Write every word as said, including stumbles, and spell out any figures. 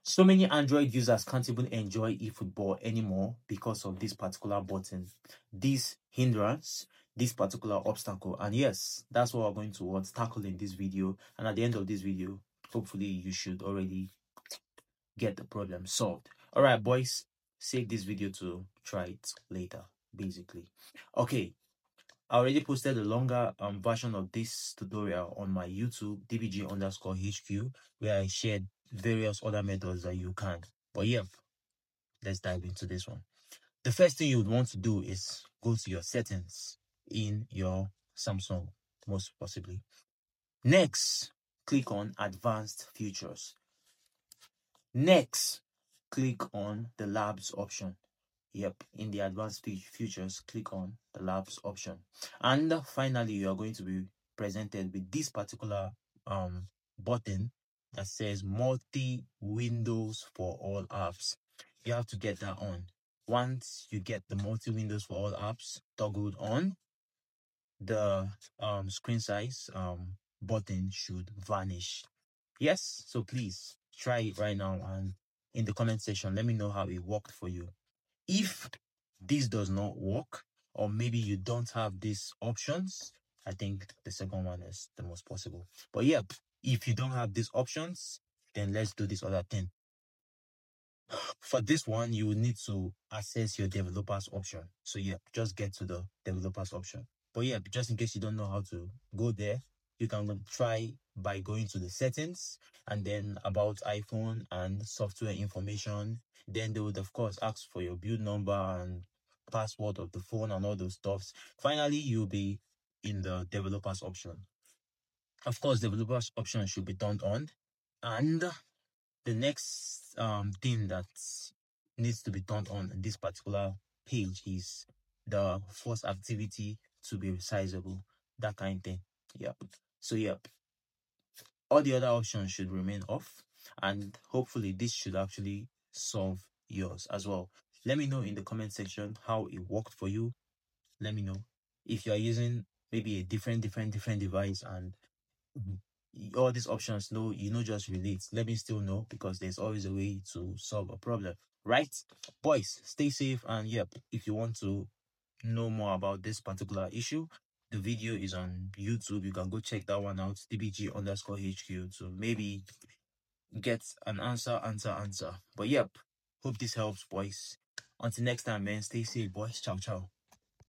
So many Android users can't even enjoy eFootball anymore because of this particular button, this hindrance, this particular obstacle. And yes, that's what we're going to what, tackle in this video. And at the end of this video, hopefully you should already get the problem solved. All right, boys, save this video to try it later, basically. Okay, I already posted a longer um, version of this tutorial on my YouTube, D B G underscore H Q, where I shared various other methods that you can. But yeah, let's dive into this one. The first thing you would want to do is go to your settings in your Samsung, most possibly. Next, click on Advanced Features. Next, click on the Labs option. Yep, in the Advanced Features, click on the Labs option. And finally, you are going to be presented with this particular um button that says multi-windows for all apps. You have to get that on. Once you get the multi-windows for all apps toggled on, the um screen size um button should vanish. Yes, so please try it right now, and in the comment section, let me know how it worked for you. If this does not work, or maybe you don't have these options, I think the second one is the most possible. But yeah, if you don't have these options, then let's do this other thing. For this one, you will need to access your developers option. So yeah, just get to the developers option. But yeah, just in case you don't know how to go there, you can try by going to the settings and then about iPhone and software information. Then they would of course ask for your build number and password of the phone and all those stuffs. Finally, you'll be in the developers option. Of course, developers option should be turned on. And the next um thing that needs to be turned on in this particular page is the force activity to be resizable, that kind of thing. Yep. So yep, all the other options should remain off, and hopefully this should actually solve yours as well. Let me know in the comment section how it worked for you. Let me know if you are using maybe a different different different device and all these options, no, you know, just relate. Let me still know, because there's always a way to solve a problem, right? Boys, stay safe, and yep, if you want to know more about this particular issue, the video is on YouTube. You can go check that one out, D B G underscore H Q, to maybe get an answer, answer, answer. But yep, hope this helps, boys. Until next time, man, stay safe, boys. Ciao, ciao.